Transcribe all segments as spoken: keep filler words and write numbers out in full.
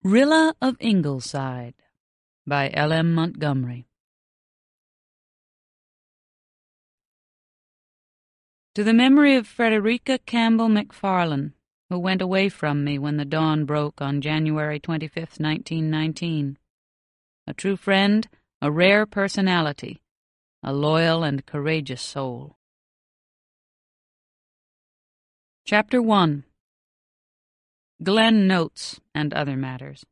Rilla of Ingleside by L M Montgomery. To the memory of Frederica Campbell McFarlane, who went away from me when the dawn broke on January twenty-fifth, nineteen nineteen. A true friend, a rare personality, a loyal and courageous soul. Chapter one. Glen Notes and Other Matters.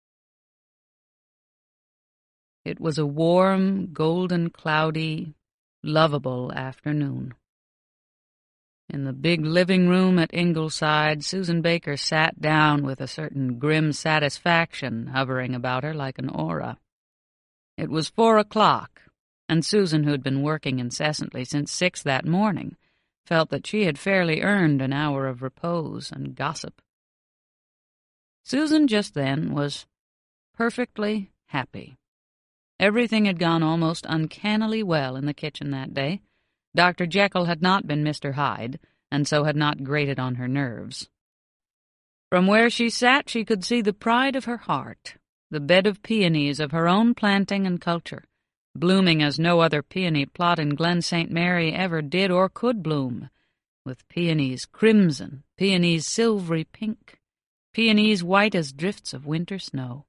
It was a warm, golden, cloudy, lovable afternoon. In the big living room at Ingleside, Susan Baker sat down with a certain grim satisfaction hovering about her like an aura. It was four o'clock, and Susan, who had been working incessantly since six that morning, felt that she had fairly earned an hour of repose and gossip. Susan just then was perfectly happy. Everything had gone almost uncannily well in the kitchen that day. Doctor Jekyll had not been Mister Hyde, and so had not grated on her nerves. From where she sat she could see the pride of her heart, the bed of peonies of her own planting and culture, blooming as no other peony plot in Glen Saint Mary ever did or could bloom, with peonies crimson, peonies silvery pink, peonies white as drifts of winter snow.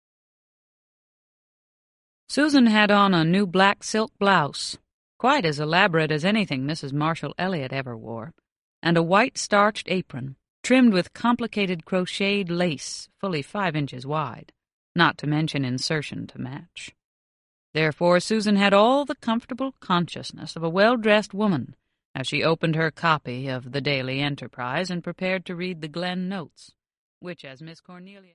Susan had on a new black silk blouse, quite as elaborate as anything Missus Marshall Elliott ever wore, and a white starched apron, trimmed with complicated crocheted lace fully five inches wide, not to mention insertion to match. Therefore Susan had all the comfortable consciousness of a well-dressed woman as she opened her copy of the Daily Enterprise and prepared to read the Glen Notes, which, as Miss Cornelia